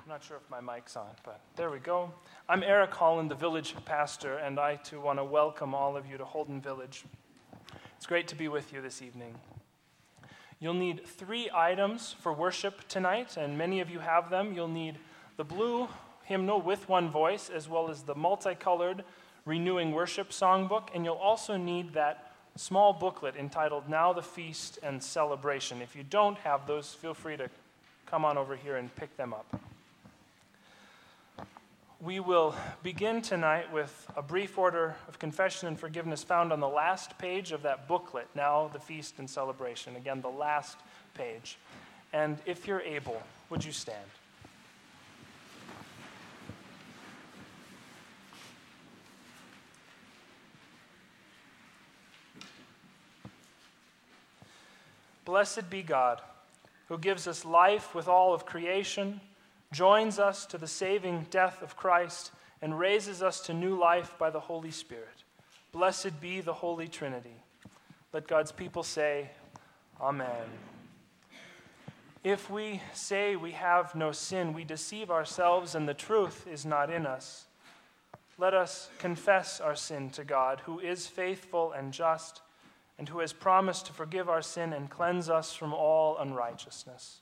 I'm not sure if my mic's on, but there we go. I'm Eric Holland, the village pastor, and I too want to welcome all of you to Holden Village. It's great to be with you this evening. You'll need 3 items for worship tonight, and many of you have them. You'll need the blue hymnal with one voice, as well as the multicolored Renewing Worship songbook, and you'll also need that small booklet entitled Now the Feast and Celebration. If you don't have those, feel free to come on over here and pick them up. We will begin tonight with a brief order of confession and forgiveness found on the last page of that booklet, Now the Feast and Celebration. Again, the last page. And if you're able, would you stand? Blessed be God, who gives us life with all of creation, joins us to the saving death of Christ, and raises us to new life by the Holy Spirit. Blessed be the Holy Trinity. Let God's people say, Amen. If we say we have no sin, we deceive ourselves and the truth is not in us. Let us confess our sin to God, who is faithful and just, and who has promised to forgive our sin and cleanse us from all unrighteousness.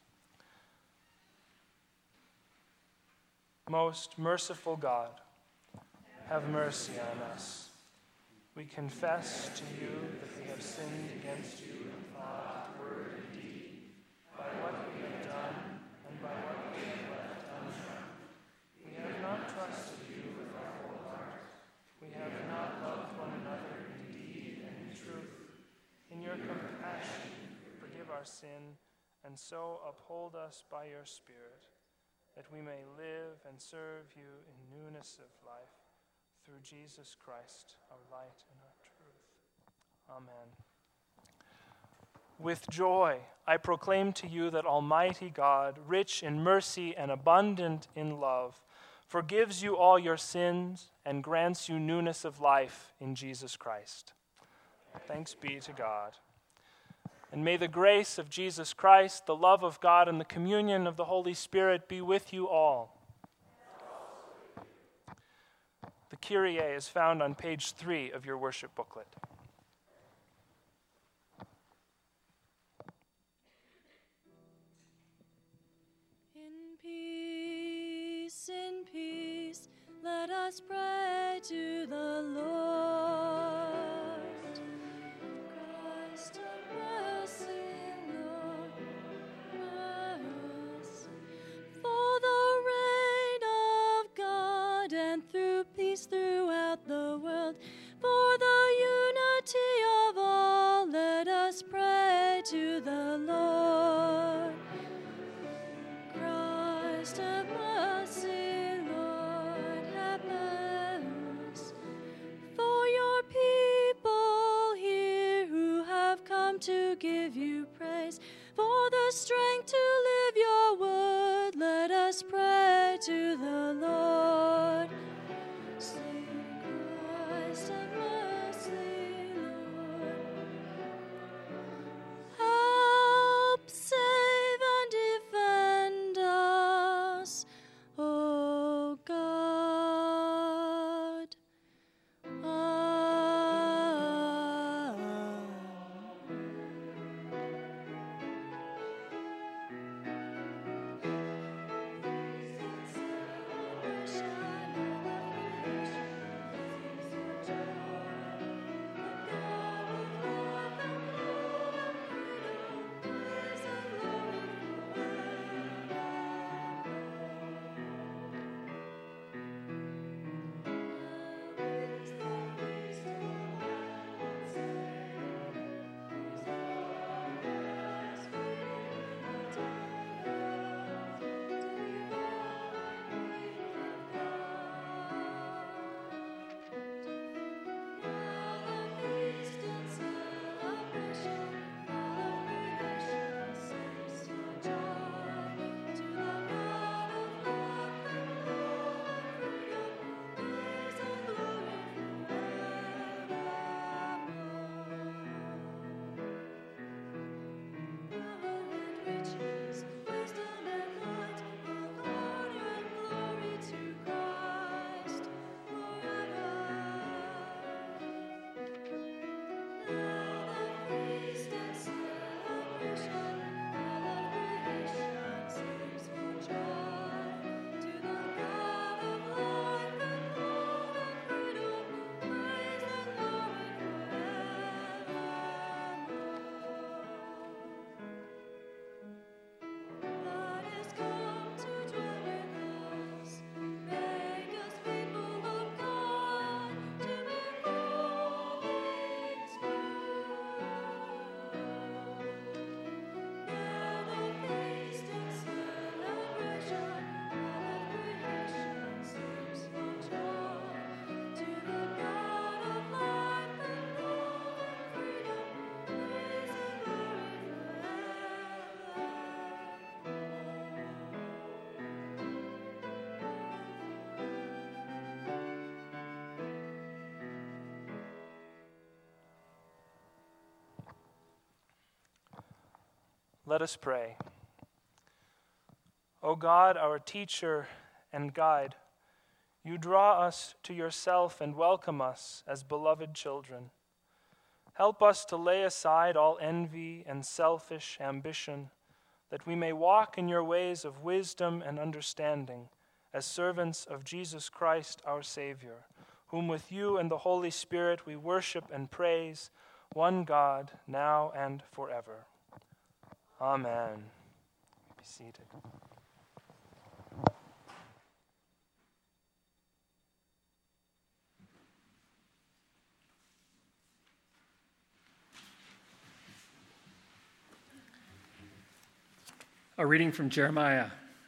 Most merciful God, have mercy on us. We confess to you that we have sinned against you in thought, word, and deed, by what we have done and by what we have left undone. We have not trusted you with our whole heart. We have not loved one another in deed and in truth. In your compassion, forgive our sin, and so uphold us by your Spirit, that we may live and serve you in newness of life, through Jesus Christ, our light and our truth. Amen. With joy, I proclaim to you that Almighty God, rich in mercy and abundant in love, forgives you all your sins and grants you newness of life in Jesus Christ. Thanks be to God. And may the grace of Jesus Christ, the love of God, and the communion of the Holy Spirit be with you all. The Kyrie is found on page 3 of your worship booklet. In peace, let us pray to the Lord. Christ of mercy, Lord, mercy. For the reign of God and through peace throughout the world, for the unity of all, let us pray to the Lord. Christ have mercy, Lord, have mercy. For your people here who have come to give you praise, for the strength to live your word, let us pray to the Lord. Sing, Christ have mercy, Lord. Help, save, and defend us, O God. Amen. Let us pray. O God, our teacher and guide, you draw us to yourself and welcome us as beloved children. Help us to lay aside all envy and selfish ambition, that we may walk in your ways of wisdom and understanding as servants of Jesus Christ, our Savior, whom with you and the Holy Spirit we worship and praise, one God, now and forever. Amen. Be seated. A reading from Jeremiah.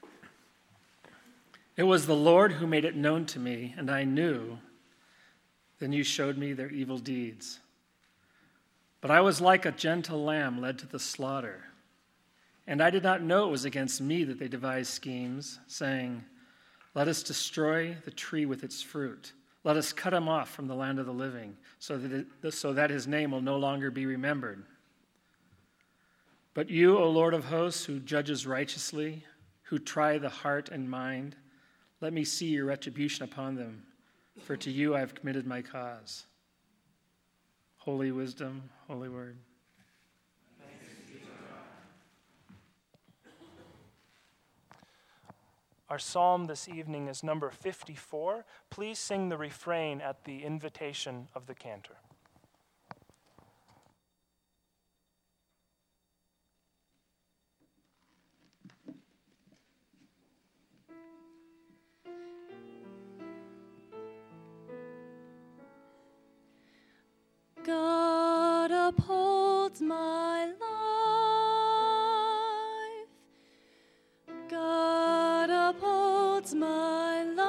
It was the Lord who made it known to me, and I knew. Then you showed me their evil deeds. But I was like a gentle lamb led to the slaughter. And I did not know it was against me that they devised schemes, saying, let us destroy the tree with its fruit. Let us cut him off from the land of the living, so that his name will no longer be remembered. But you, O Lord of hosts, who judges righteously, who try the heart and mind, let me see your retribution upon them, for to you I have committed my cause. Holy wisdom, holy word. Our psalm this evening is number 54. Please sing the refrain at the invitation of the cantor. God upholds my life. God upholds my life.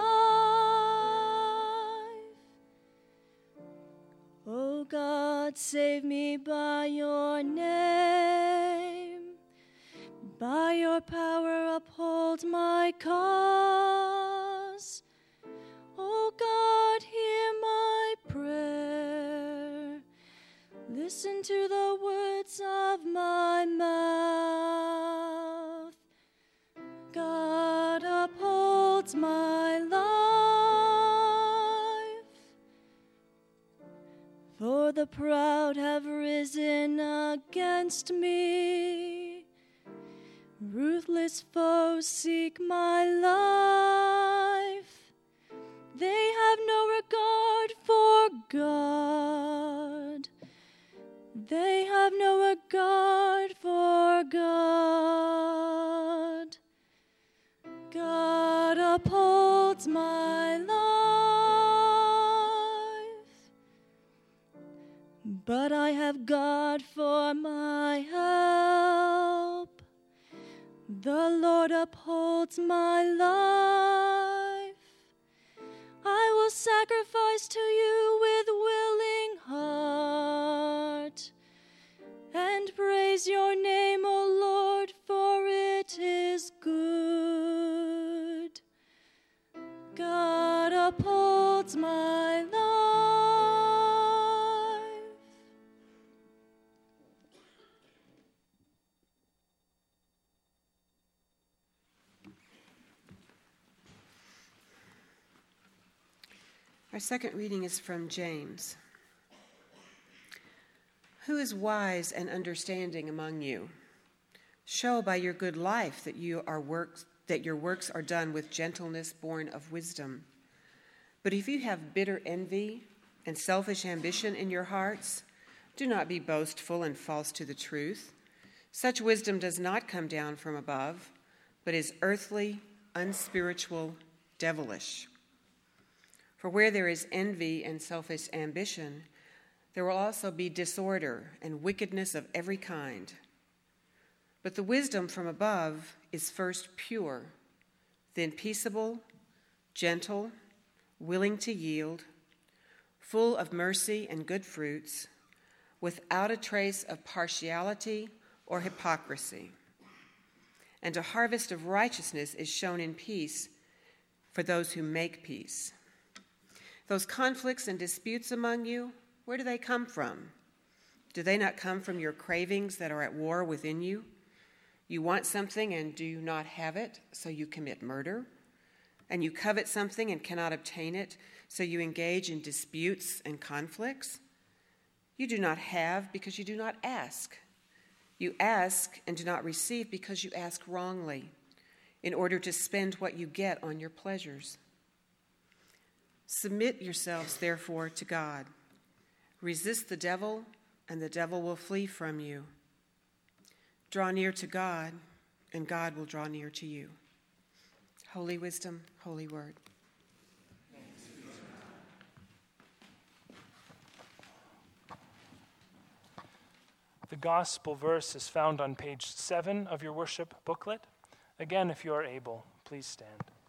O God, save me by your name. By your power uphold my cause. O God, hear my prayer. Listen to the words of my mouth. God upholds my life. For the proud have risen against me. Ruthless foes seek my life. They have no regard for God. They have no regard for God. God upholds my life. But I have God for my help. The Lord upholds my life. I will sacrifice to you with willing heart and praise your name, O Lord, for it is good. God upholds my life. Our second reading is from James. Who is wise and understanding among you? Show by your good life that your works are done with gentleness born of wisdom. But if you have bitter envy and selfish ambition in your hearts, do not be boastful and false to the truth. Such wisdom does not come down from above, but is earthly, unspiritual, devilish. For where there is envy and selfish ambition, there will also be disorder and wickedness of every kind. But the wisdom from above is first pure, then peaceable, gentle, willing to yield, full of mercy and good fruits, without a trace of partiality or hypocrisy. And a harvest of righteousness is shown in peace for those who make peace. Those conflicts and disputes among you, where do they come from? Do they not come from your cravings that are at war within you? You want something and do not have it, so you commit murder. And you covet something and cannot obtain it, so you engage in disputes and conflicts. You do not have because you do not ask. You ask and do not receive because you ask wrongly, in order to spend what you get on your pleasures. Submit yourselves, therefore, to God. Resist the devil, and the devil will flee from you. Draw near to God, and God will draw near to you. Holy wisdom, holy word. The gospel verse is found on page 7 of your worship booklet. Again, if you are able, please stand.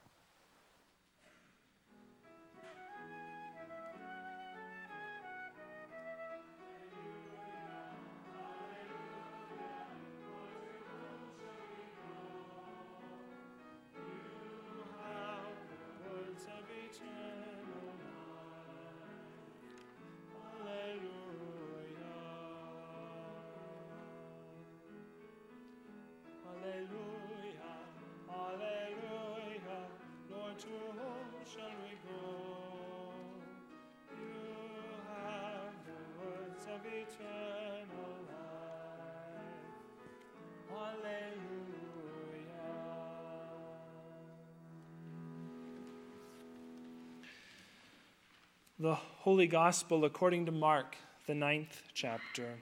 The Holy Gospel according to Mark, the 9th chapter.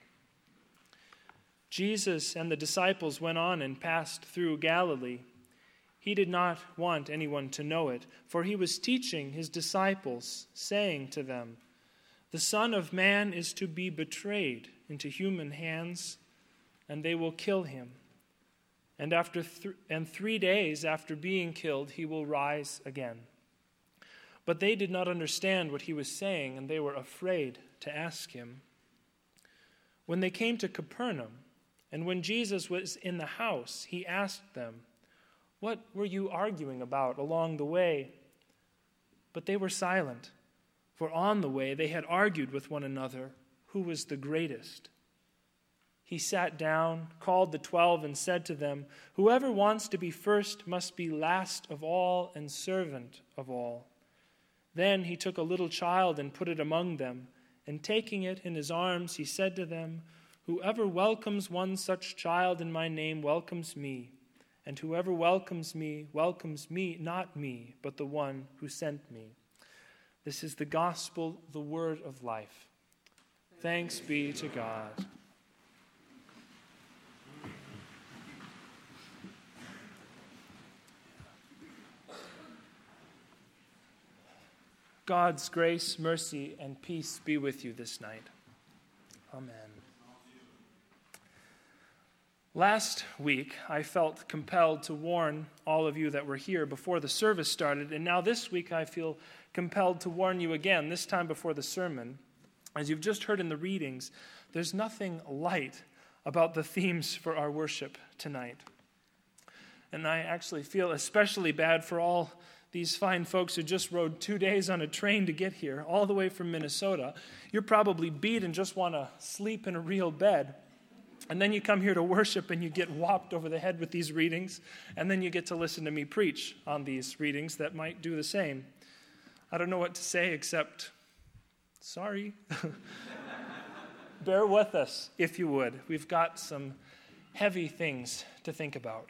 Jesus and the disciples went on and passed through Galilee. He did not want anyone to know it, for he was teaching his disciples, saying to them, "The Son of Man is to be betrayed into human hands, and they will kill him. And 3 days after being killed, he will rise again." But they did not understand what he was saying, and they were afraid to ask him. When they came to Capernaum, and when Jesus was in the house, he asked them, "What were you arguing about along the way?" But they were silent, for on the way they had argued with one another who was the greatest. He sat down, called the 12, and said to them, "Whoever wants to be first must be last of all and servant of all." Then he took a little child and put it among them, and taking it in his arms, he said to them, "Whoever welcomes one such child in my name welcomes me, and whoever welcomes me, not me, but the one who sent me." This is the gospel, the word of life. Thanks be to God. God's grace, mercy, and peace be with you this night. Amen. Last week, I felt compelled to warn all of you that were here before the service started, and now this week I feel compelled to warn you again, this time before the sermon. As you've just heard in the readings, there's nothing light about the themes for our worship tonight. And I actually feel especially bad for all these fine folks who just rode 2 days on a train to get here, all the way from Minnesota. You're probably beat and just want to sleep in a real bed. And then you come here to worship and you get whopped over the head with these readings, and then you get to listen to me preach on these readings that might do the same. I don't know what to say except, sorry. Bear with us, if you would. We've got some heavy things to think about.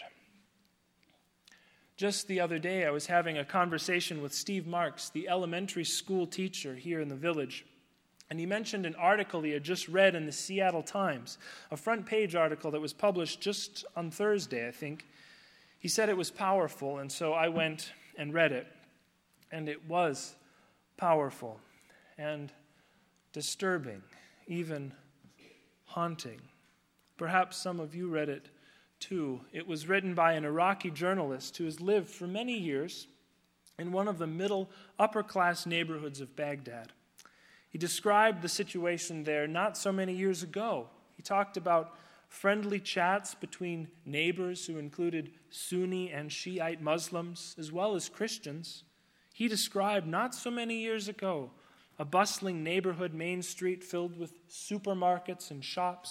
Just the other day, I was having a conversation with Steve Marks, the elementary school teacher here in the village. And he mentioned an article he had just read in the Seattle Times, a front page article that was published just on Thursday, I think. He said it was powerful, and so I went and read it. And it was powerful and disturbing, even haunting. Perhaps some of you read it too. It was written by an Iraqi journalist who has lived for many years in one of the middle upper-class neighborhoods of Baghdad. He described the situation there not so many years ago. He talked about friendly chats between neighbors who included Sunni and Shiite Muslims, as well as Christians. He described not so many years ago a bustling neighborhood main street filled with supermarkets and shops,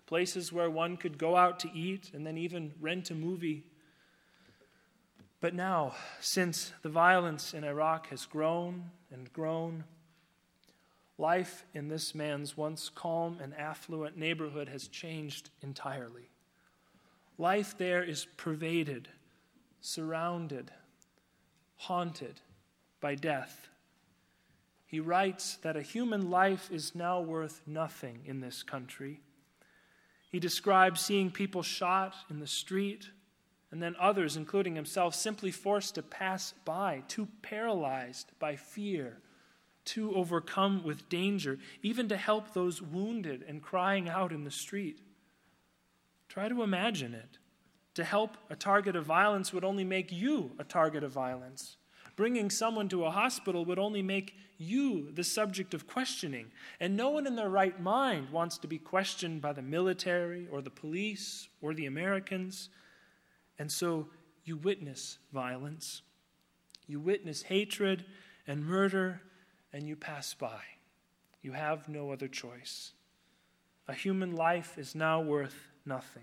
places where one could go out to eat and then even rent a movie. But now, since the violence in Iraq has grown and grown, life in this man's once calm and affluent neighborhood has changed entirely. Life there is pervaded, surrounded, haunted by death. He writes that a human life is now worth nothing in this country. He describes seeing people shot in the street, and then others, including himself, simply forced to pass by, too paralyzed by fear, too overcome with danger, even to help those wounded and crying out in the street. Try to imagine it. To help a target of violence would only make you a target of violence. Bringing someone to a hospital would only make you the subject of questioning. And no one in their right mind wants to be questioned by the military or the police or the Americans. And so you witness violence. You witness hatred and murder, and you pass by. You have no other choice. A human life is now worth nothing.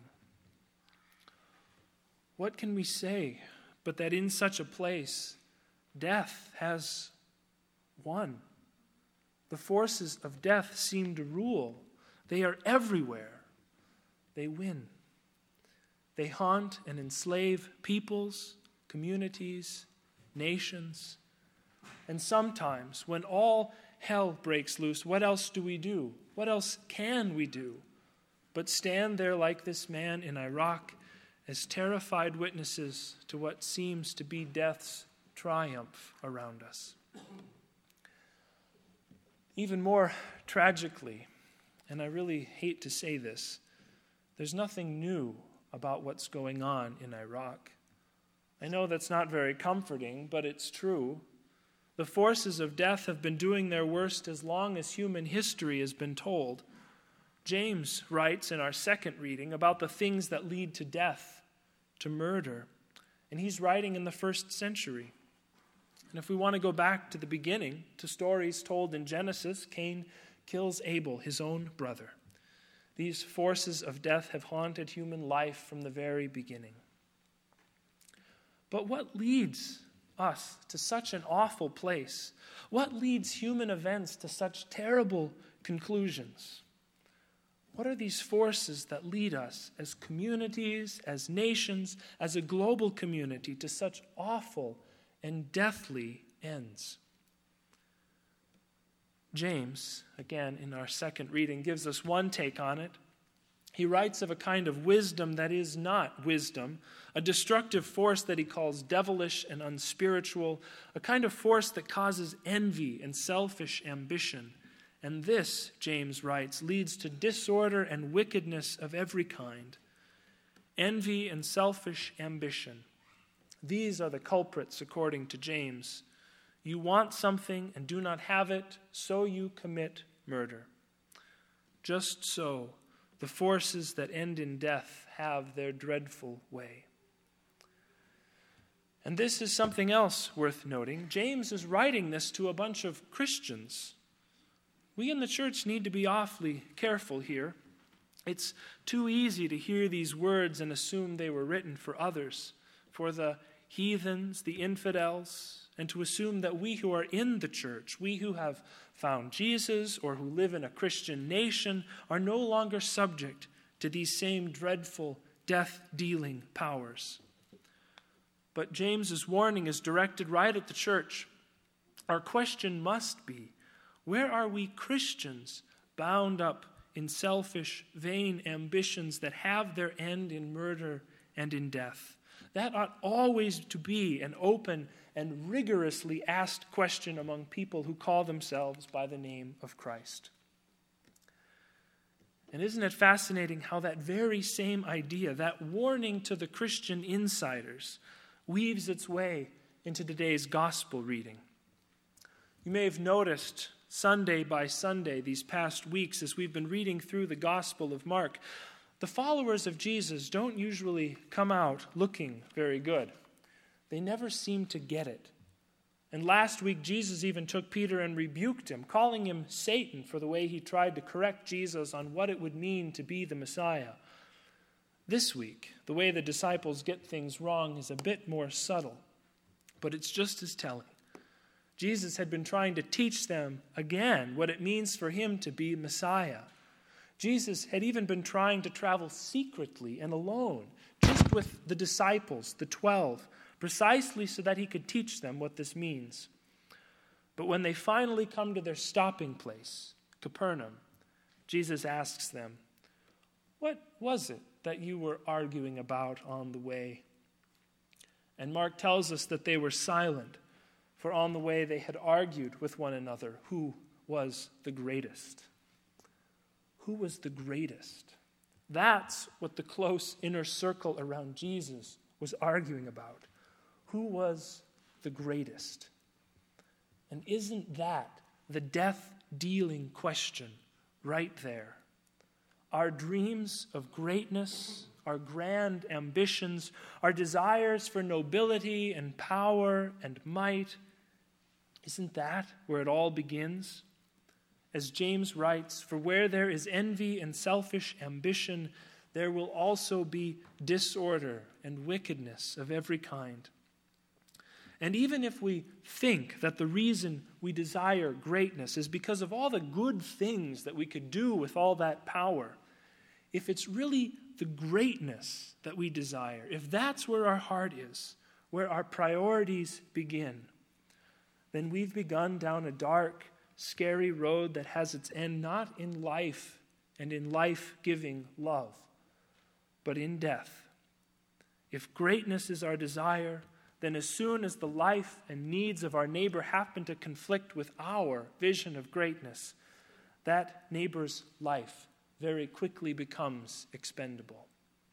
What can we say but that in such a place, death has won? The forces of death seem to rule. They are everywhere. They win. They haunt and enslave peoples, communities, nations. And sometimes, when all hell breaks loose, what else do we do? What else can we do but stand there like this man in Iraq as terrified witnesses to what seems to be death's triumph around us? Even more tragically, and I really hate to say this, there's nothing new about what's going on in Iraq. I know that's not very comforting, but it's true. The forces of death have been doing their worst as long as human history has been told. James writes in our second reading about the things that lead to death, to murder, and he's writing in the 1st century. And if we want to go back to the beginning, to stories told in Genesis, Cain kills Abel, his own brother. These forces of death have haunted human life from the very beginning. But what leads us to such an awful place? What leads human events to such terrible conclusions? What are these forces that lead us as communities, as nations, as a global community to such awful and deathly ends? James, again in our second reading, gives us one take on it. He writes of a kind of wisdom that is not wisdom, a destructive force that he calls devilish and unspiritual, a kind of force that causes envy and selfish ambition. And this, James writes, leads to disorder and wickedness of every kind. Envy and selfish ambition. These are the culprits according to James. You want something and do not have it, so you commit murder. Just so, the forces that end in death have their dreadful way. And this is something else worth noting. James is writing this to a bunch of Christians. We in the church need to be awfully careful here. It's too easy to hear these words and assume they were written for others, for the heathens, the infidels, and to assume that we who are in the church, we who have found Jesus or who live in a Christian nation, are no longer subject to these same dreadful death-dealing powers. But James's warning is directed right at the church. Our question must be, where are we Christians bound up in selfish, vain ambitions that have their end in murder and in death? That ought always to be an open and rigorously asked question among people who call themselves by the name of Christ. And isn't it fascinating how that very same idea, that warning to the Christian insiders, weaves its way into today's gospel reading? You may have noticed Sunday by Sunday these past weeks as we've been reading through the Gospel of Mark, the followers of Jesus don't usually come out looking very good. They never seem to get it. And last week, Jesus even took Peter and rebuked him, calling him Satan for the way he tried to correct Jesus on what it would mean to be the Messiah. This week, the way the disciples get things wrong is a bit more subtle, but it's just as telling. Jesus had been trying to teach them again what it means for him to be Messiah. Jesus had even been trying to travel secretly and alone, just with the disciples, the 12, precisely so that he could teach them what this means. But when they finally come to their stopping place, Capernaum, Jesus asks them, "What was it that you were arguing about on the way?" And Mark tells us that they were silent, for on the way they had argued with one another who was the greatest. Who was the greatest? That's what the close inner circle around Jesus was arguing about. Who was the greatest? And isn't that the death-dealing question right there? Our dreams of greatness, our grand ambitions, our desires for nobility and power and might, isn't that where it all begins? As James writes, "For where there is envy and selfish ambition, there will also be disorder and wickedness of every kind." And even if we think that the reason we desire greatness is because of all the good things that we could do with all that power, if it's really the greatness that we desire, if that's where our heart is, where our priorities begin, then we've begun down a dark, scary road that has its end not in life and in life-giving love, but in death. If greatness is our desire, then as soon as the life and needs of our neighbor happen to conflict with our vision of greatness, that neighbor's life very quickly becomes expendable.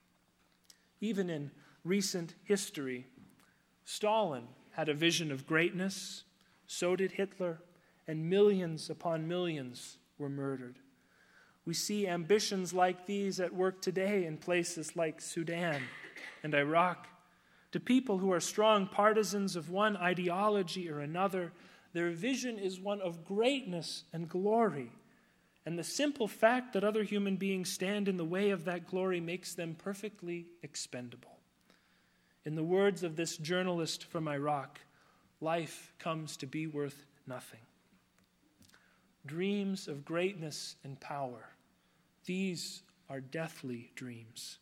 Even in recent history, Stalin had a vision of greatness, so did Hitler, and millions upon millions were murdered. We see ambitions like these at work today in places like Sudan and Iraq. To people who are strong partisans of one ideology or another, their vision is one of greatness and glory. And the simple fact that other human beings stand in the way of that glory makes them perfectly expendable. In the words of this journalist from Iraq, life comes to be worth nothing. Dreams of greatness and power, these are deathly dreams.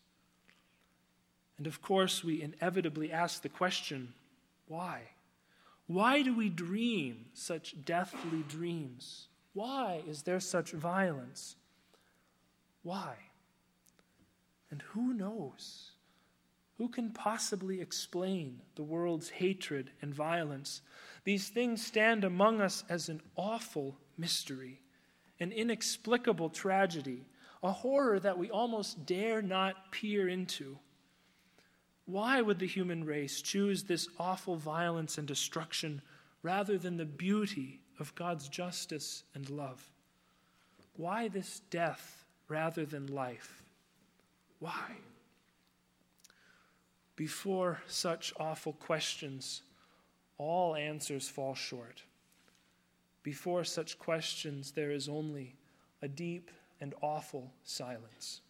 And of course, we inevitably ask the question, why? Why do we dream such deathly dreams? Why is there such violence? Why? And who knows? Who can possibly explain the world's hatred and violence? These things stand among us as an awful mystery, an inexplicable tragedy, a horror that we almost dare not peer into. Why would the human race choose this awful violence and destruction rather than the beauty of God's justice and love? Why this death rather than life? Why? Before such awful questions, all answers fall short. Before such questions, there is only a deep and awful silence.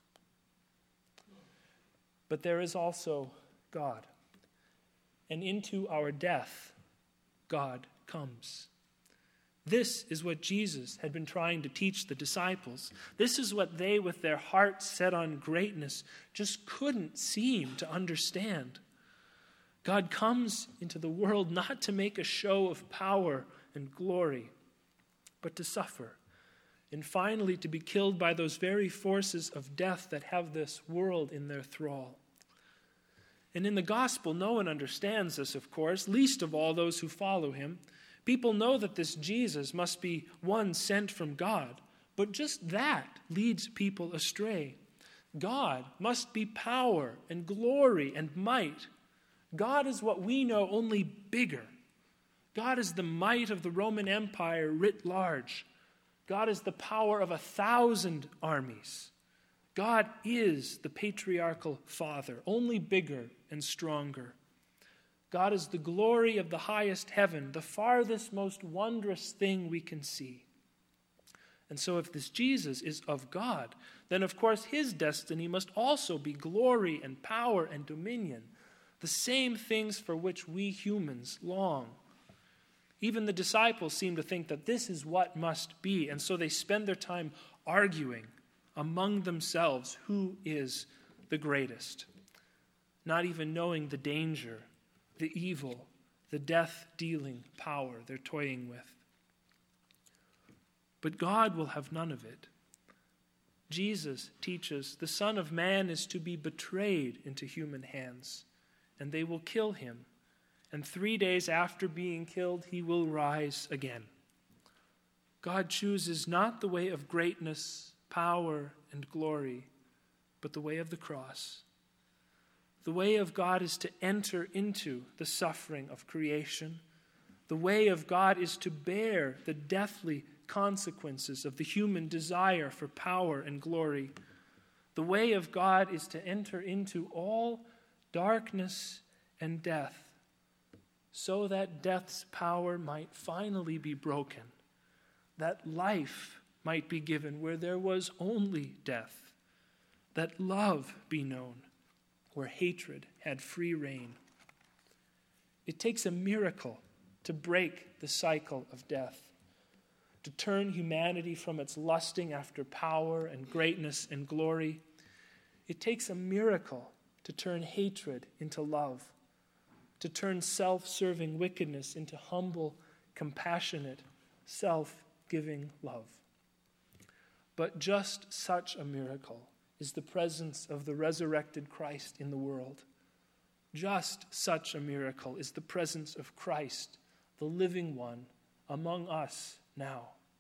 But there is also God. And into our death, God comes. This is what Jesus had been trying to teach the disciples. This is what they, with their hearts set on greatness, just couldn't seem to understand. God comes into the world not to make a show of power and glory, but to suffer, and finally to be killed by those very forces of death that have this world in their thrall. And in the gospel, no one understands this, of course, least of all those who follow him. People know that this Jesus must be one sent from God, but just that leads people astray. God must be power and glory and might. God is what we know, only bigger. God is the might of the Roman Empire writ large. God is the power of 1,000 armies. God is the patriarchal Father, only bigger and stronger. God is the glory of the highest heaven, the farthest, most wondrous thing we can see. And so if this Jesus is of God, then of course his destiny must also be glory and power and dominion, the same things for which we humans long. Even the disciples seem to think that this is what must be, and so they spend their time arguing among themselves who is the greatest, not even knowing the danger, the evil, the death-dealing power they're toying with. But God will have none of it. Jesus teaches the Son of Man is to be betrayed into human hands, and they will kill him. And 3 days after being killed, he will rise again. God chooses not the way of greatness, power, and glory, but the way of the cross. The way of God is to enter into the suffering of creation. The way of God is to bear the deathly consequences of the human desire for power and glory. The way of God is to enter into all darkness and death, so that death's power might finally be broken, that life might be given where there was only death, that love be known where hatred had free reign. It takes a miracle to break the cycle of death, to turn humanity from its lusting after power and greatness and glory. It takes a miracle to turn hatred into love, to turn self-serving wickedness into humble, compassionate, self-giving love. But just such a miracle is the presence of the resurrected Christ in the world. Just such a miracle is the presence of Christ, the living one, among us now.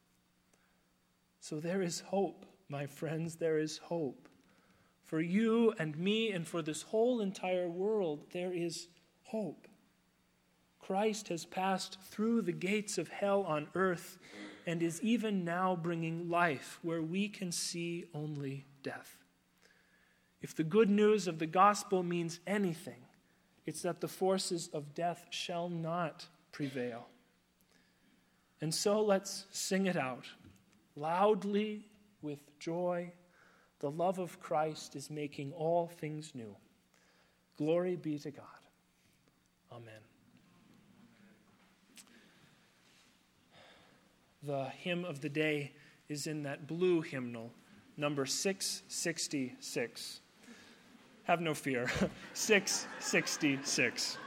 So there is hope, my friends, there is hope. For you and me and for this whole entire world, there is hope. Christ has passed through the gates of hell on earth and is even now bringing life where we can see only death. If the good news of the gospel means anything, it's that the forces of death shall not prevail. And so let's sing it out loudly with joy. The love of Christ is making all things new. Glory be to God. Amen. The hymn of the day is in that blue hymnal, number 666. Have no fear. 666.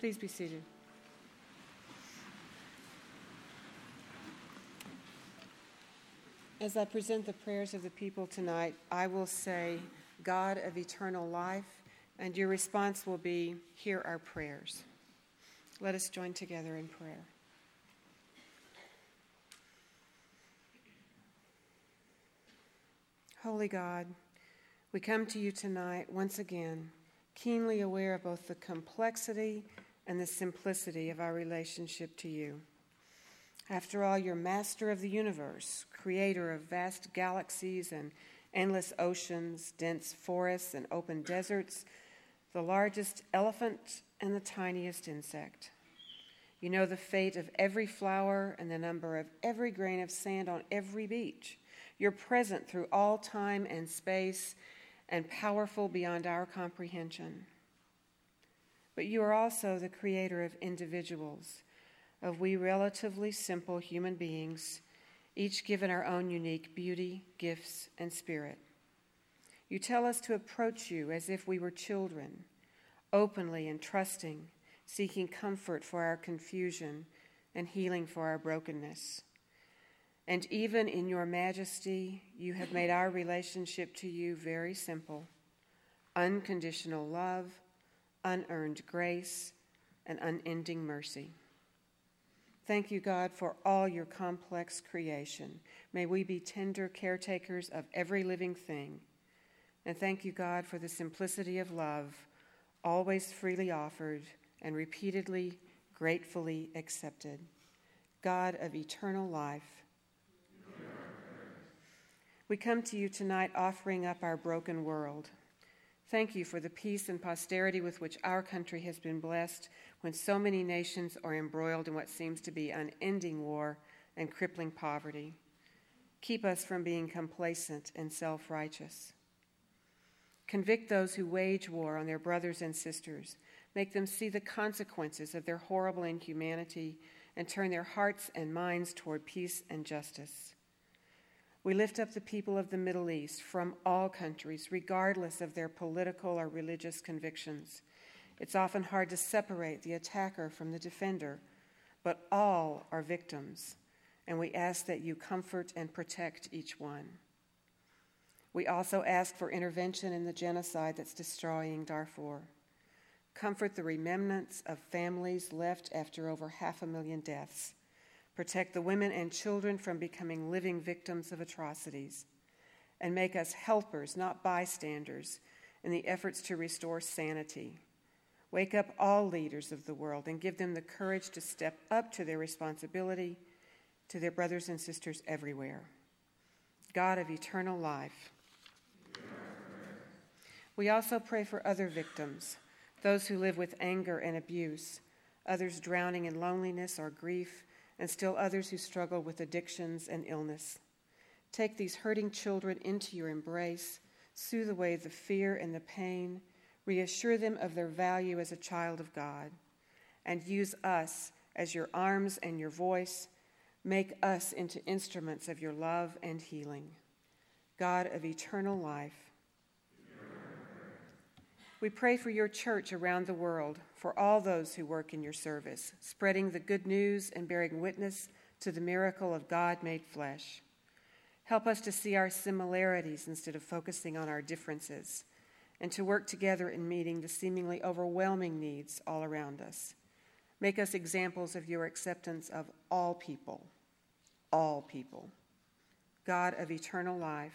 Please be seated. As I present the prayers of the people tonight, I will say, God of eternal life, and your response will be, hear our prayers. Let us join together in prayer. Holy God, we come to you tonight once again, keenly aware of both the complexity and the simplicity of our relationship to you. After all, you're master of the universe, creator of vast galaxies and endless oceans, dense forests and open deserts, the largest elephant and the tiniest insect. You know the fate of every flower and the number of every grain of sand on every beach. You're present through all time and space and powerful beyond our comprehension. But you are also the creator of individuals, of we relatively simple human beings, each given our own unique beauty, gifts, and spirit. You tell us to approach you as if we were children, openly and trusting, seeking comfort for our confusion and healing for our brokenness. And even in your majesty, you have made our relationship to you very simple: unconditional love, unearned grace, and unending mercy. Thank you, God, for all your complex creation. May we be tender caretakers of every living thing. And thank you, God, for the simplicity of love, always freely offered and repeatedly, gratefully accepted. God of eternal life, we come to you tonight offering up our broken world. Thank you for the peace and posterity with which our country has been blessed when so many nations are embroiled in what seems to be unending war and crippling poverty. Keep us from being complacent and self-righteous. Convict those who wage war on their brothers and sisters. Make them see the consequences of their horrible inhumanity and turn their hearts and minds toward peace and justice. We lift up the people of the Middle East from all countries, regardless of their political or religious convictions. It's often hard to separate the attacker from the defender, but all are victims, and we ask that you comfort and protect each one. We also ask for intervention in the genocide that's destroying Darfur. Comfort the remnants of families left after over 500,000 deaths. Protect the women and children from becoming living victims of atrocities, and make us helpers, not bystanders, in the efforts to restore sanity. Wake up all leaders of the world and give them the courage to step up to their responsibility to their brothers and sisters everywhere. God of eternal life, we also pray for other victims, those who live with anger and abuse, others drowning in loneliness or grief, and still others who struggle with addictions and illness. Take these hurting children into your embrace, soothe away the fear and the pain, reassure them of their value as a child of God, and use us as your arms and your voice. Make us into instruments of your love and healing. God of eternal life, we pray for your church around the world, for all those who work in your service, spreading the good news and bearing witness to the miracle of God made flesh. Help us to see our similarities instead of focusing on our differences, and to work together in meeting the seemingly overwhelming needs all around us. Make us examples of your acceptance of all people. All people. God of eternal life,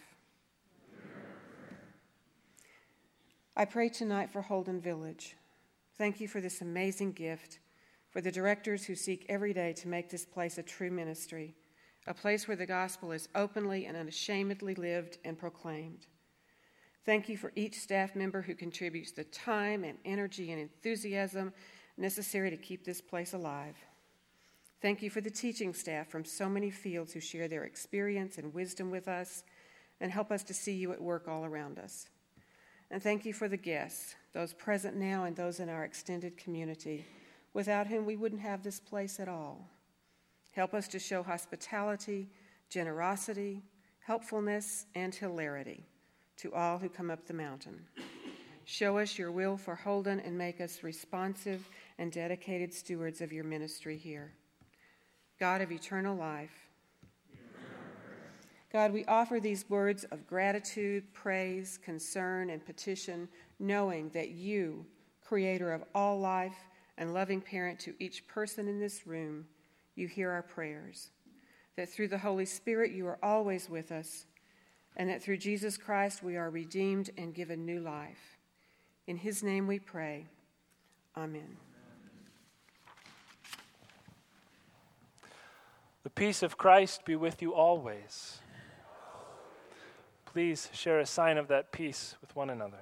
I pray tonight for Holden Village. Thank you for this amazing gift, for the directors who seek every day to make this place a true ministry, a place where the gospel is openly and unashamedly lived and proclaimed. Thank you for each staff member who contributes the time and energy and enthusiasm necessary to keep this place alive. Thank you for the teaching staff from so many fields who share their experience and wisdom with us and help us to see you at work all around us. And thank you for the guests, those present now and those in our extended community, without whom we wouldn't have this place at all. Help us to show hospitality, generosity, helpfulness, and hilarity to all who come up the mountain. Show us your will for Holden and make us responsive and dedicated stewards of your ministry here. God of eternal life, God, we offer these words of gratitude, praise, concern, and petition, knowing that you, creator of all life and loving parent to each person in this room, you hear our prayers, that through the Holy Spirit you are always with us, and that through Jesus Christ we are redeemed and given new life. In his name we pray. Amen. The peace of Christ be with you always. Please share a sign of that peace with one another.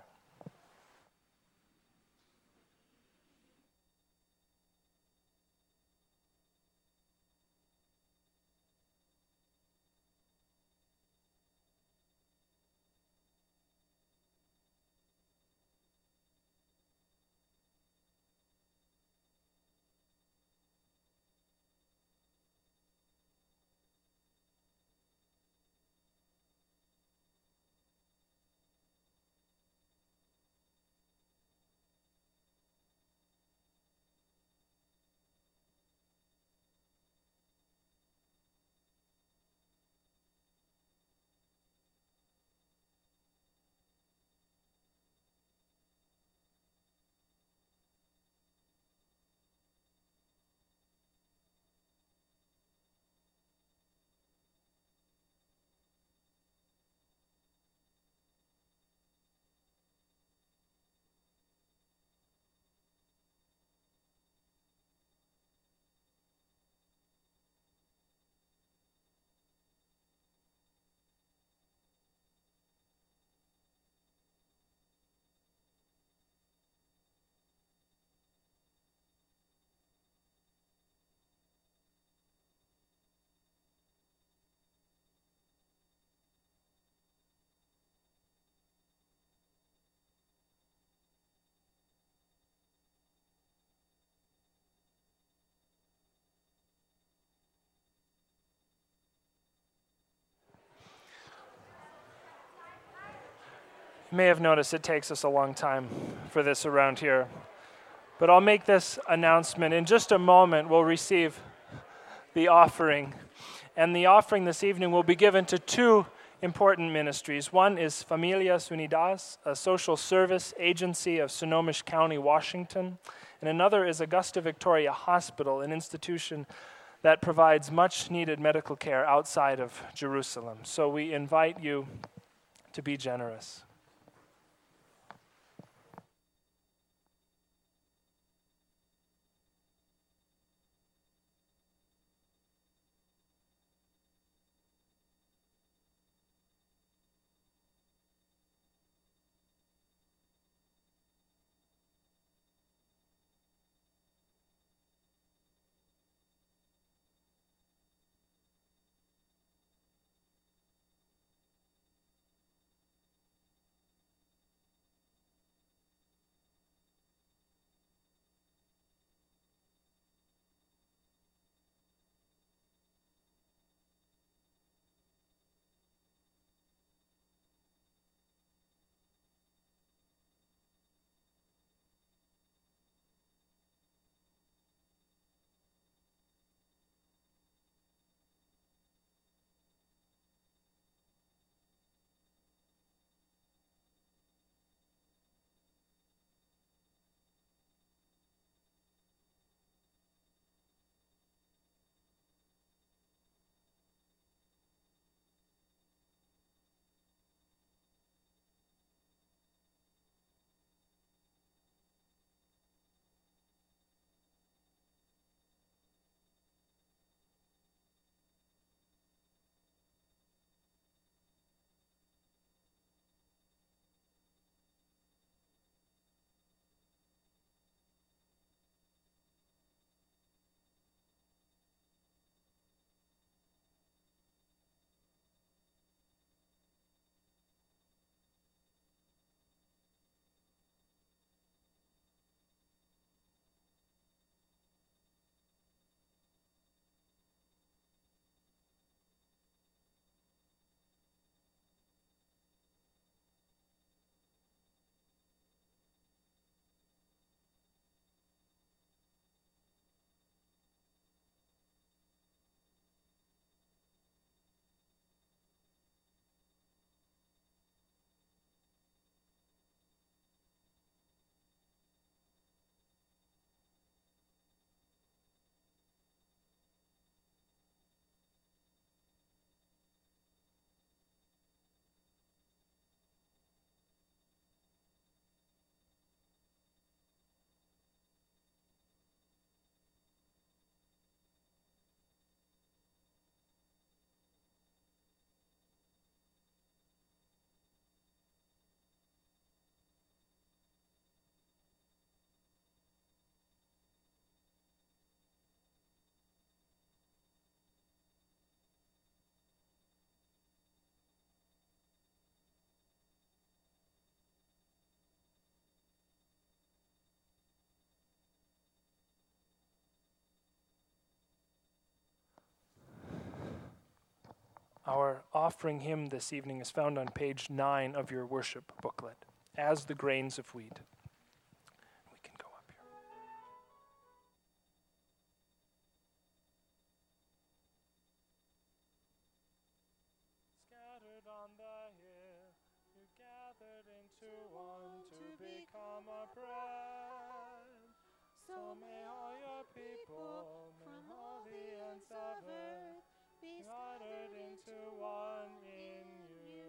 You may have noticed it takes us a long time for this around here. But I'll make this announcement. In just a moment, we'll receive the offering. And the offering this evening will be given to two important ministries. One is Familias Unidas, a social service agency of Snohomish County, Washington. And another is Augusta Victoria Hospital, an institution that provides much needed medical care outside of Jerusalem. So we invite you to be generous. Our offering hymn this evening is found on page 9 of your worship booklet, As the Grains of Wheat. We can go up here. Scattered on the hill, you gathered into one to become a bread. So may all your people from all the ends of earth be gathered into one in you.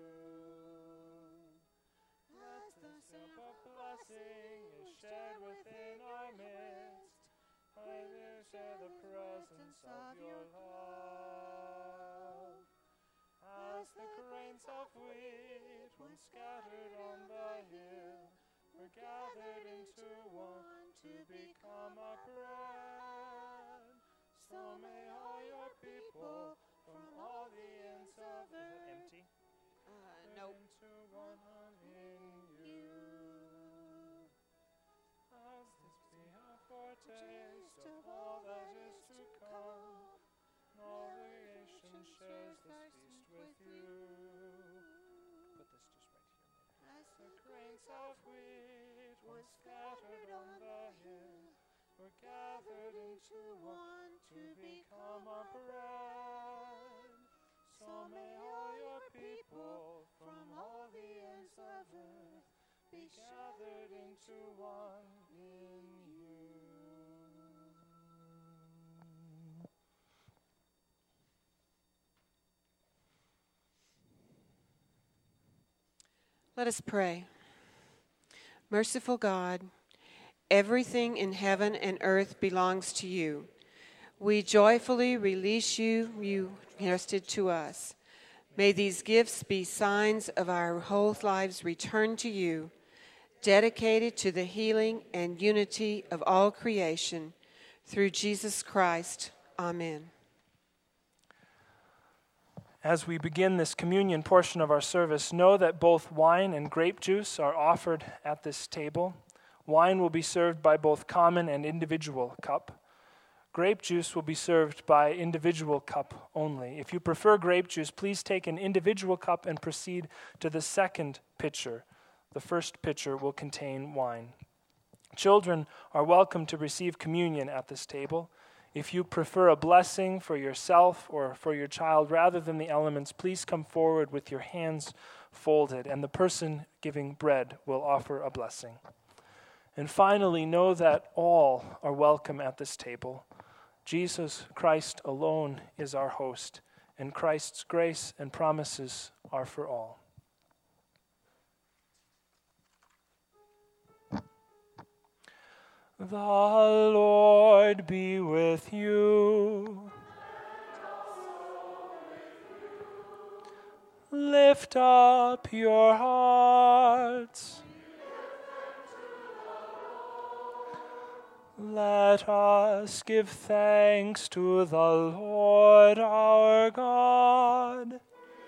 As the sip of blessing is shared within our midst, I do share the presence of your love. As the grains of wheat, once scattered on the hill, were gathered into one to become a bread, so may all your people from all the ends of earth empty? Nope. Into one in you. As this be a foretaste of all that is to come, and all creation shares this feast with you. Put this just right here. As the grains of wheat once scattered on the hill were gathered into one to become a bread, so may all your people from all the ends of earth be gathered into one in you. Let us pray. Merciful God, everything in heaven and earth belongs to you. We joyfully release you entrusted to us. May these gifts be signs of our whole lives returned to you, dedicated to the healing and unity of all creation. Through Jesus Christ. Amen. As we begin this communion portion of our service, know that both wine and grape juice are offered at this table. Wine will be served by both common and individual cup. Grape juice will be served by individual cup only. If you prefer grape juice, please take an individual cup and proceed to the second pitcher. The first pitcher will contain wine. Children are welcome to receive communion at this table. If you prefer a blessing for yourself or for your child rather than the elements, please come forward with your hands folded, and the person giving bread will offer a blessing. And finally, know that all are welcome at this table. Jesus Christ alone is our host, and Christ's grace and promises are for all. The Lord be with you. Lift up your hearts. Let us give thanks to the Lord our God.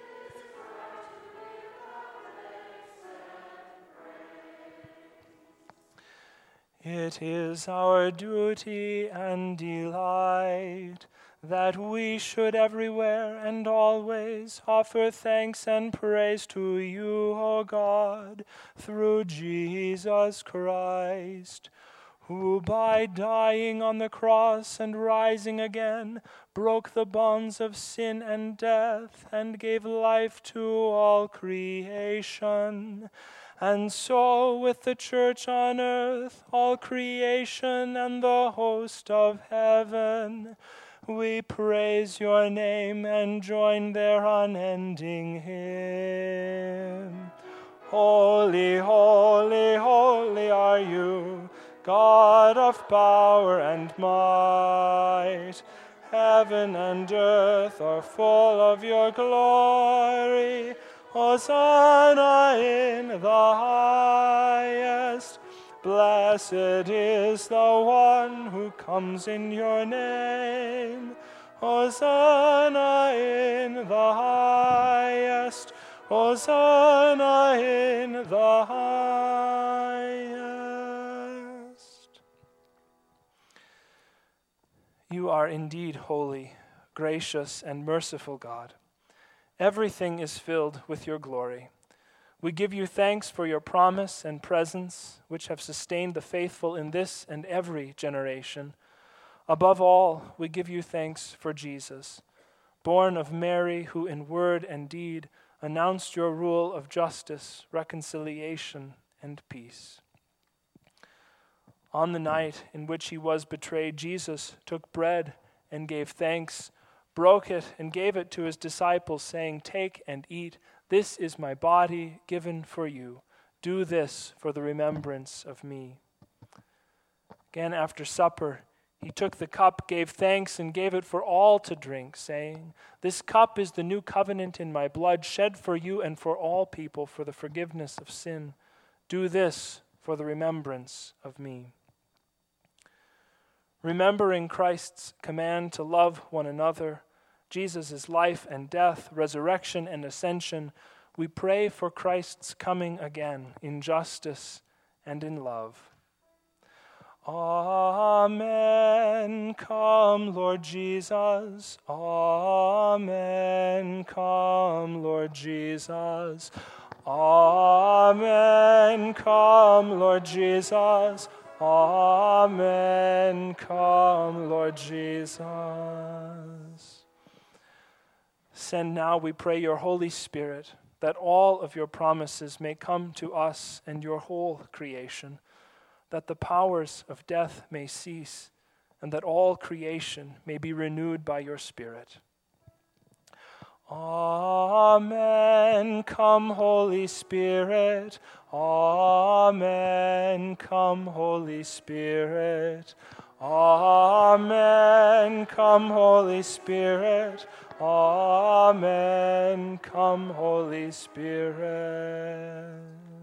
It is our duty and delight that we should everywhere and always offer thanks and praise to you, O God, through Jesus Christ, who by dying on the cross and rising again broke the bonds of sin and death and gave life to all creation. And so with the church on earth, all creation and the host of heaven, we praise your name and join their unending hymn. Holy, holy, holy are you, God of power and might. Heaven and earth are full of your glory. Hosanna in the highest. Blessed is the one who comes in your name. Hosanna in the highest. Hosanna in the highest. You are indeed holy, gracious, and merciful God, Everything is filled with your glory. We give you thanks for your promise and presence, which have sustained the faithful in this and every generation. Above all, we give you thanks for Jesus, born of Mary, who in word and deed announced your rule of justice, reconciliation, and peace. On the night in which he was betrayed, Jesus took bread and gave thanks, broke it and gave it to his disciples, saying, "Take and eat. This is my body given for you. Do this for the remembrance of me." Again, after supper, he took the cup, gave thanks, and gave it for all to drink, saying, "This cup is the new covenant in my blood, shed for you and for all people for the forgiveness of sin. Do this for the remembrance of me." Remembering Christ's command to love one another, Jesus' life and death, resurrection and ascension, we pray for Christ's coming again in justice and in love. Amen. Come, Lord Jesus. Amen. Come, Lord Jesus. Amen. Come, Lord Jesus. Amen. Come, Lord Jesus. Send now, we pray, your Holy Spirit, that all of your promises may come to us and your whole creation, that the powers of death may cease, and that all creation may be renewed by your Spirit. Amen. Come, Holy Spirit. Amen. Come, Holy Spirit. Amen. Come, Holy Spirit. Amen. Come, Holy Spirit.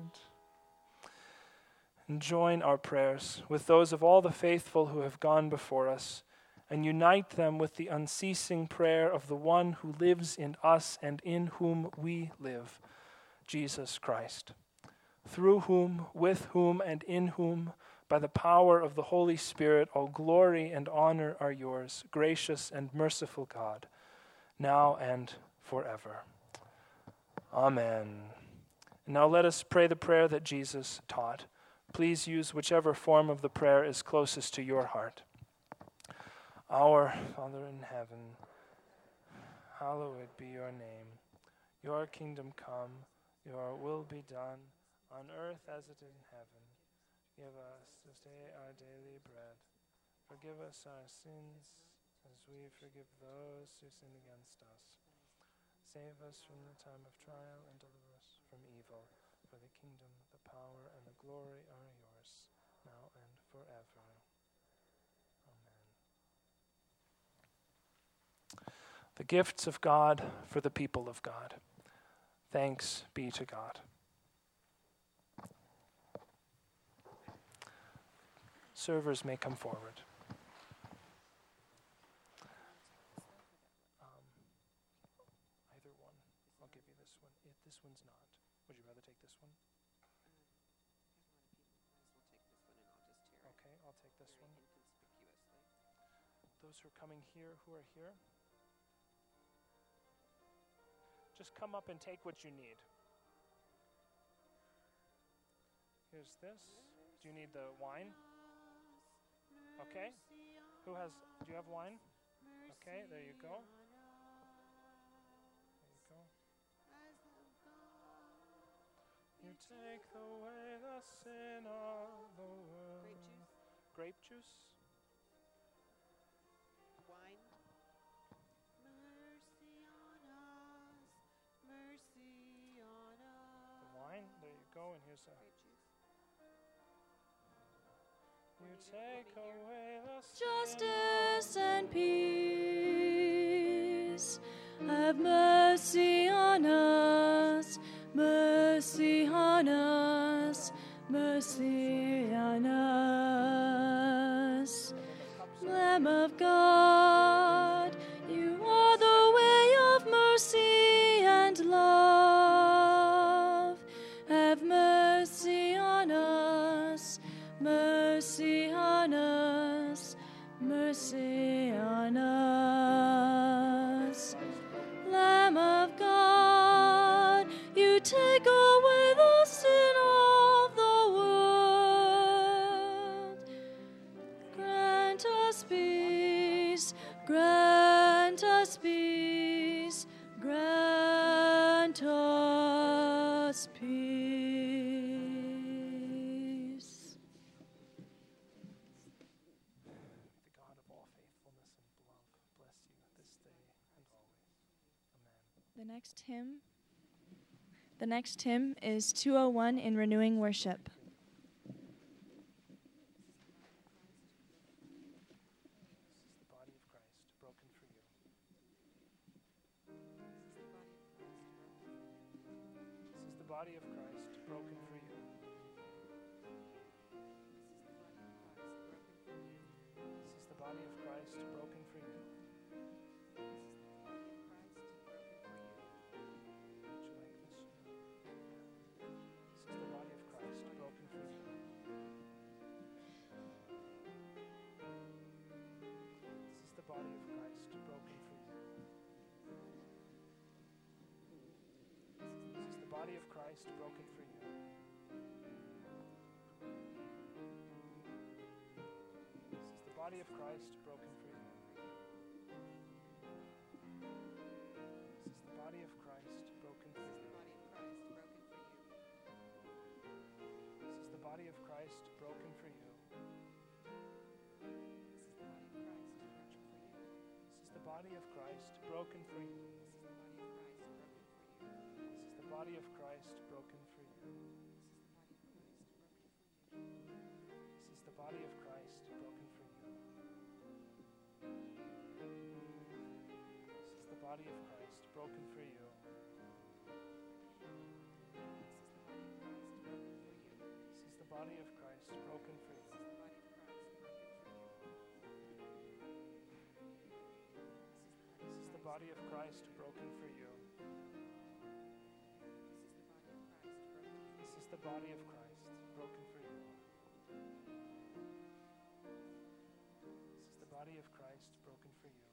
And join our prayers with those of all the faithful who have gone before us, and unite them with the unceasing prayer of the one who lives in us and in whom we live, Jesus Christ, through whom, with whom, and in whom, by the power of the Holy Spirit, all glory and honor are yours, gracious and merciful God, now and forever. Amen. And now let us pray the prayer that Jesus taught. Please use whichever form of the prayer is closest to your heart. Our Father in heaven, hallowed be your name. Your kingdom come, your will be done, on earth as it is in heaven. Give us this day our daily bread. Forgive us our sins, as we forgive those who sin against us. Save us from the time of trial and deliver us from evil. For the kingdom, the power, and the glory are yours, now and forever. The gifts of God for the people of God. Thanks be to God. Servers may come forward. Either one. I'll give you this one. This one's not. Would you rather take this one? Okay, I'll take this one. Those who are coming here, who are here, just come up and take what you need. Here's this. Do you need the wine? Okay. Do you have wine? Okay, there you go. There you go. You take away the sin of the world. Grape juice? Wine. Mercy on us. Mercy on us. The wine? There you go, and here's a... You take away the Justice and peace. Have mercy on us. Mercy on us. Mercy on us. Lamb of God, you are the way of mercy and love. Have mercy on us. Mercy on us. Mercy on us. Lamb of God. Grant us peace, grant us peace. The God of all faithfulness and love bless you this day and always. Amen. The next hymn is 201 in Renewing Worship. Body of Christ broken for you. This is the body of Christ broken for you. Would you like this? This is the body of Christ broken for you. This is the body of Christ broken for you. This is the body of Christ broken for you. This is the body of Christ broken for you. This is the body of Christ broken for you. This is the body of Christ broken for you. This is the body of Christ broken for you. This is the body of Christ broken for you. This is the body of Christ broken for you. This is the body of Christ broken for you. This is the body of Christ broken for you. This is the body of Christ broken for you. This is the body of Christ broken for you. This is the body of Christ broken for you.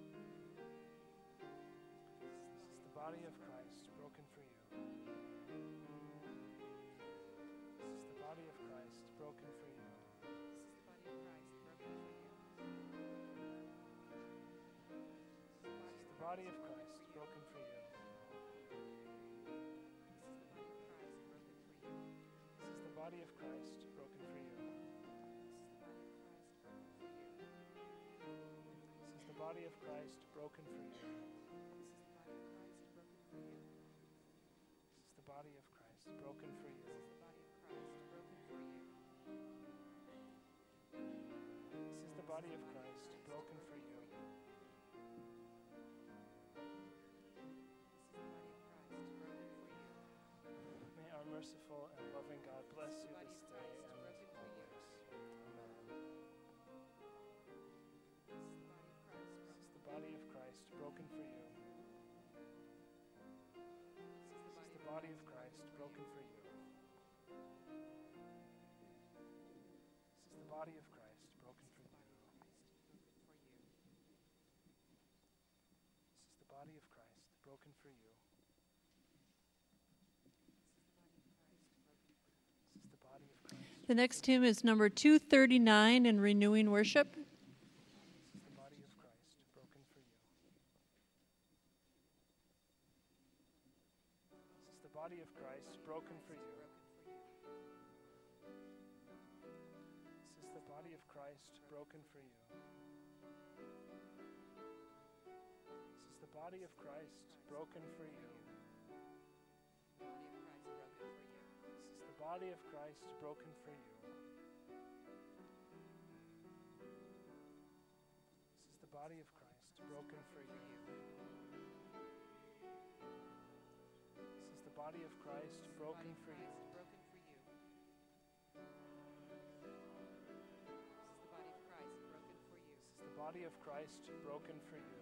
This is the body of Christ broken for you. This is the body of Christ broken for you. This is the body of Christ broken for you. This is the body of Christ broken for you. This is the body of Christ broken for you. This is the body of Christ broken for you. This is the body of Christ broken for you. May our merciful and loving God bless you this day and always. Amen. This is the body of Christ broken for you. This is the body of Christ broken for you. This is the body of Christ broken for you. This is the body of Christ broken for you. This is the body of Christ. The next hymn is number 239 in Renewing Worship. This is the body of Christ broken for you. This is the body of Christ broken for you. This is the body of Christ broken for you. This is the body of Christ broken for you. This is the body of Christ broken for you. This is the body of Christ broken for you. This is the body of Christ broken for you. This is the body of Christ broken for you.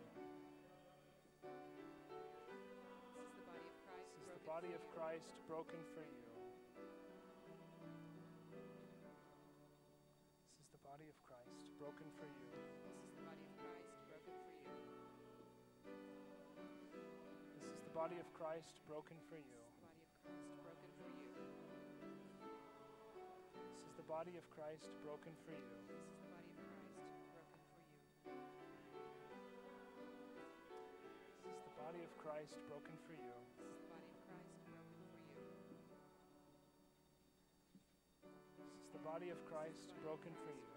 This is the body of Christ broken for you. This is the body of Christ broken for you. This is the body of Christ broken for you. This is the body of Christ broken for you. This is the body of Christ broken for you. This body of Christ broken for you. This is the body of Christ broken for you. This is the body of Christ broken for you.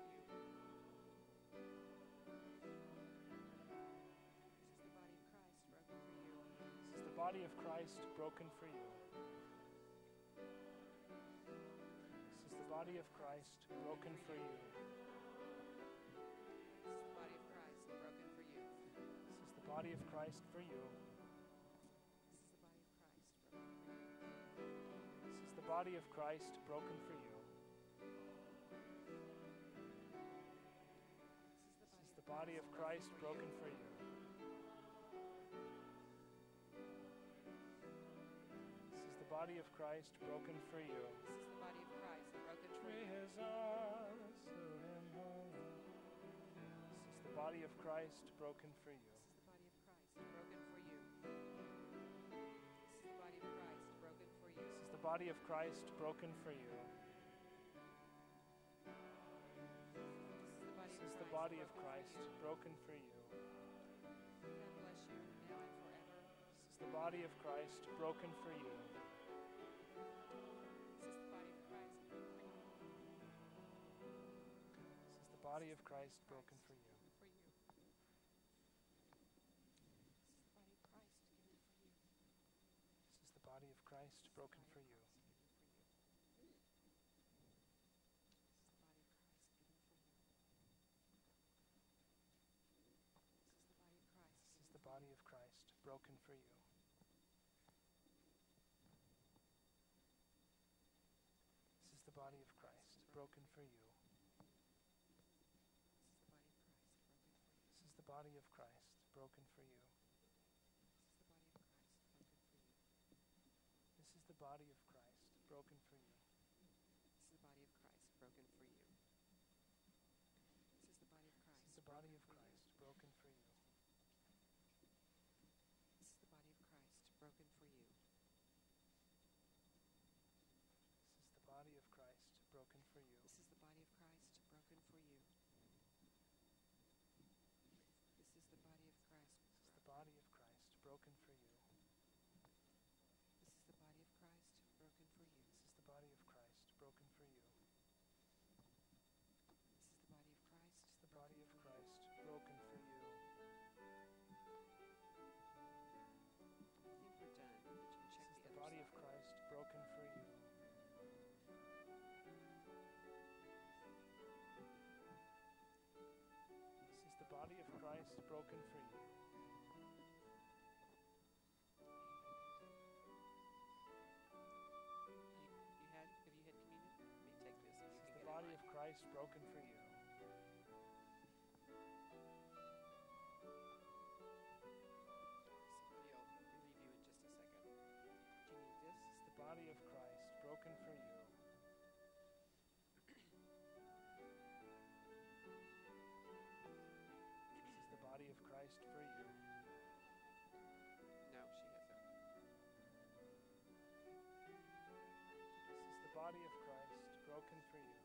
This is the body of Christ broken for you. This is the body of Christ broken for you. This is the body of Christ broken for you. This is the body of Christ for you. This is the body of Christ broken for you. This is the body of Christ broken for you. This is the body of Christ broken for you. This is the body of Christ broken for you. This is the body of Christ broken for you. This is the body of Christ broken for you. This is the body of Christ broken for you. This is the body of Christ broken for you. This is the body of Christ broken for you. This is the body of Christ broken for you. God bless you now and forever. This is the body of Christ broken for you. This is the body of Christ broken for you. This is the body of Christ broken for you. For you. This is the body of Christ given for you. This is the body of Christ broken for you. This is the body of Christ broken for you. This is the body of Christ broken for you. This is the body of Christ broken for you. This is the body of Christ broken for you. This is the body of Christ broken for you. This is the body of Christ This is the broken body of for you. Christ broken for you. This is the body of Christ broken for you. This is the body of Christ broken for you. This is the body of Christ broken for you. This is the body of Christ. This is the body of Christ broken for you. This is the body of Christ broken for you. This is the body of Christ broken for you. This is the body of Christ. This is the body of Christ broken for you. I think we're done, but you can check This is the the other body side. of Christ broken for you. This is the body of Christ broken for you. Have you had communion? Let me take this. This is the body of Christ broken for you. Somebody will relieve you in just a second. Do you need this? This is the body of Christ broken for you. This is the body of Christ for you. No, she hasn't. This is the body of Christ broken for you.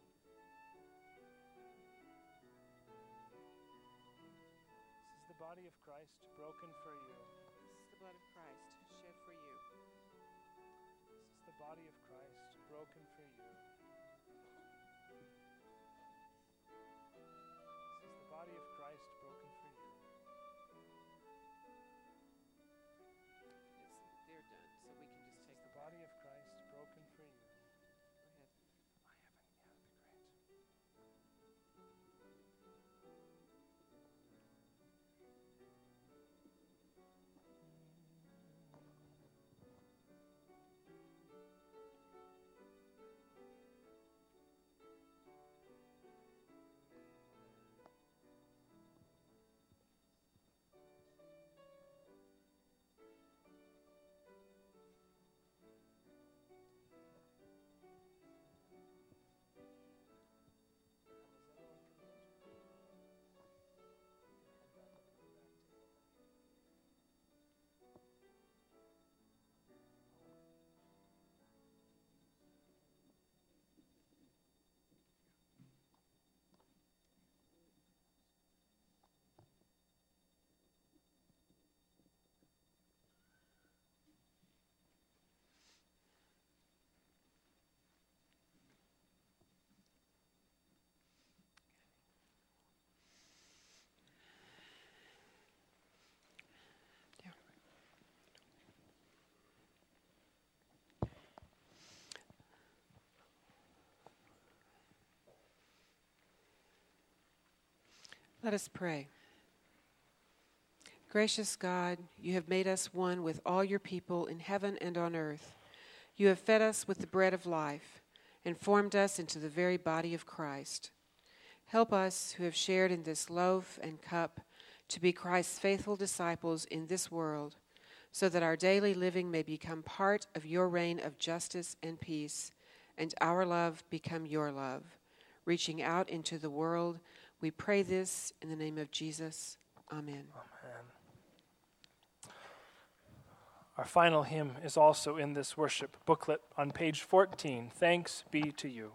This is the body of Christ broken for you. This is the blood of Christ shed for you. This is the body of Christ broken for you. This is the body of Christ broken for you. They're done, so we can just This take is the the body of Christ broken for you. Go ahead. I haven't. Yeah, that'd be great. Let us pray. Gracious God, you have made us one with all your people in heaven and on earth. You have fed us with the bread of life and formed us into the very body of Christ. Help us who have shared in this loaf and cup to be Christ's faithful disciples in this world, so that our daily living may become part of your reign of justice and peace, and our love become your love. Reaching out into the world, we pray this in the name of Jesus. Amen. Amen. Our final hymn is also in this worship booklet on page 14. Thanks be to you.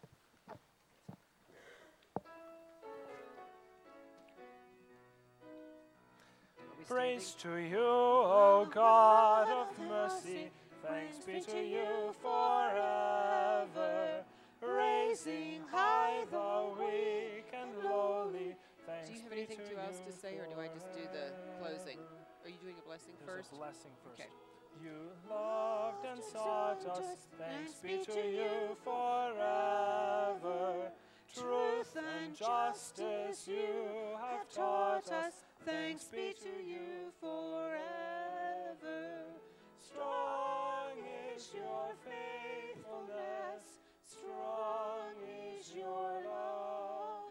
Praise to you, O God of mercy. Thanks be to you forever. Raising high the weak and lowly. Thanks Do you have anything else to say, or do I just do the closing? Are you doing a blessing first? A blessing first. Okay. You loved and sought us. Thanks be to you forever. Truth and justice you have taught us. Thanks be to you forever. Strong is your faithfulness. Strong is your love.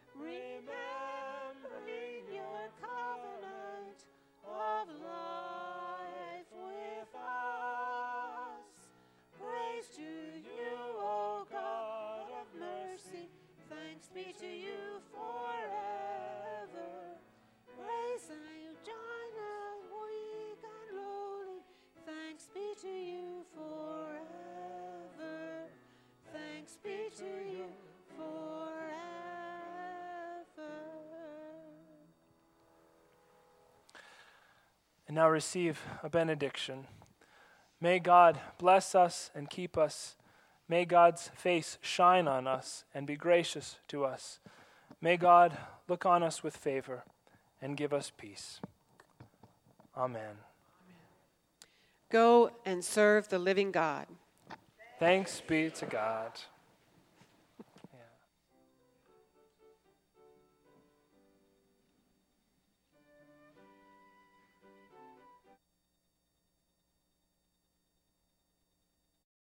Remembering your covenant of life with us. Praise to you, O God of mercy. Thanks be to you forever. Praise you, China, weak and lowly. Thanks be to you forever. Thanks be to you forever. And now receive a benediction. May God bless us and keep us. May God's face shine on us and be gracious to us. May God look on us with favor and give us peace. Amen. Go and serve the living God. Thanks be to God.